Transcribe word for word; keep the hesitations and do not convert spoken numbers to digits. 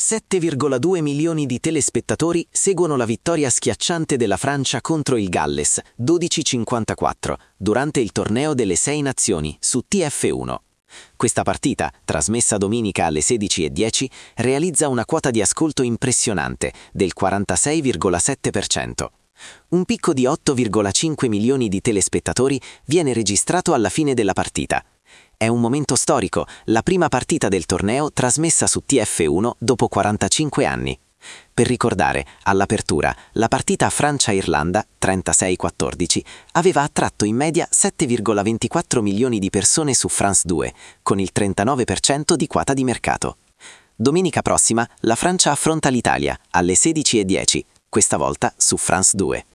sette virgola due milioni di telespettatori seguono la vittoria schiacciante della Francia contro il Galles, dodici a cinquantaquattro, durante il torneo delle Sei Nazioni su T F uno. Questa partita, trasmessa domenica alle sedici e dieci, realizza una quota di ascolto impressionante del quarantasei virgola sette per cento. Un picco di otto virgola cinque milioni di telespettatori viene registrato alla fine della partita. È un momento storico, la prima partita del torneo trasmessa su T F uno dopo quarantacinque anni. Per ricordare, all'apertura, la partita Francia-Irlanda, trentasei a quattordici, aveva attratto in media sette virgola ventiquattro milioni di persone su France due, con il trentanove per cento di quota di mercato. Domenica prossima, la Francia affronta l'Italia, alle sedici e dieci, questa volta su France due.